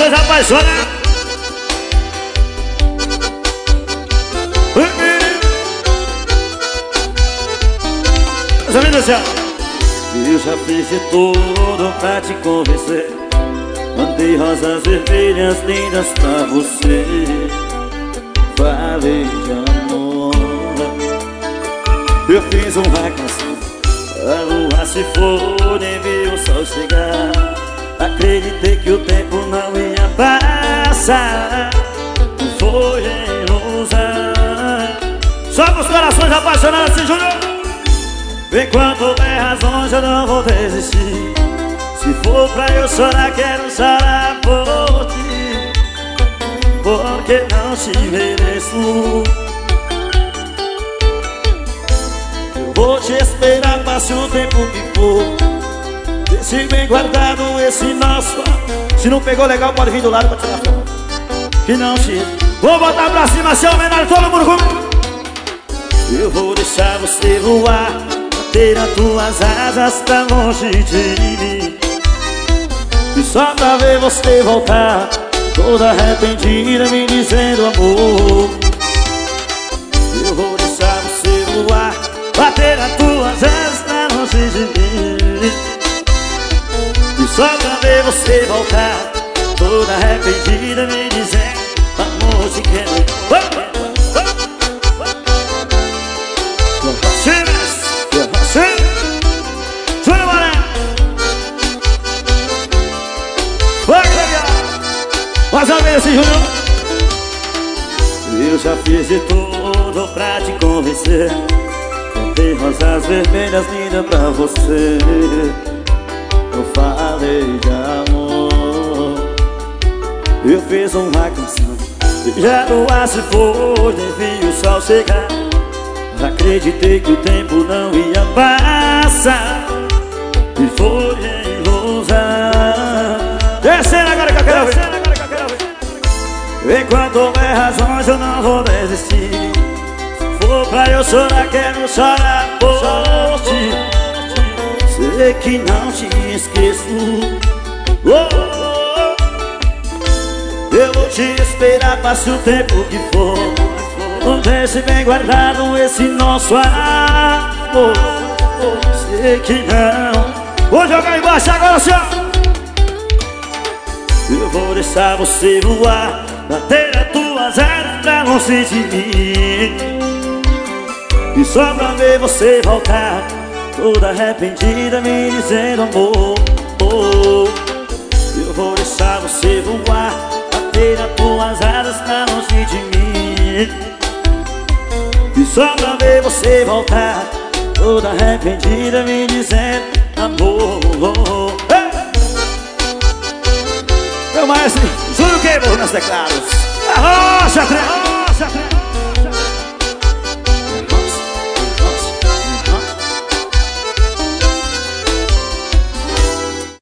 corações apaixonados. Eu já fiz de tudo pra te convencer. Mandei rosas vermelhas lindas pra você. Falei de amor. Eu fiz uma canção, a lua se for, nem vi o sol chegar. Acreditei que o tempo não ia passar. Foi ilusão. Só com os corações apaixonados, sim, Júnior. Enquanto houver razões eu não vou desistir. Se for pra eu chorar, quero chorar por ti, porque não te mereço. Eu vou te esperar, passe o tempo que for. Deixe bem guardado esse nosso. Se não pegou legal, pode vir do lado pra tirar foto. Que não te... Vou botar pra cima, seu menor, todo mundo comigo. Eu vou deixar você voar, ter as tuas asas pra longe de mim. E só pra ver você voltar, toda arrependida, me dizendo amor. Eu vou deixar você voar, bater as tuas asas pra longe de mim. E só pra ver você voltar, toda arrependida, me dizendo amor, te quero. Mais uma vez assim, Júnior. Eu já fiz de tudo pra te convencer. Contei rosas vermelhas lindas pra você. Eu falei de amor. Eu fiz uma canção, já no ar se foi, nem vi o sol chegar. Acreditei que o tempo não ia passar. E foi ilusão. Descendo agora que eu quero ver. Enquanto houver razões eu não vou desistir. Se for pra eu chorar, quero chorar por ti. Sei que não te esqueço. Eu vou te esperar, passe o tempo que for. Não deixe bem guardado esse nosso amor. Sei que não. Vou jogar embaixo agora, senhor. Eu vou deixar você voar, bater as tuas asas pra longe de mim. E só pra ver você voltar, toda arrependida, me dizendo amor. Eu vou deixar você voar, bater as tuas asas pra longe de mim. E só pra ver você voltar, toda arrependida, me dizendo amor. Meu maestro Júnior Queimou nos teclados. Arrocha, trem.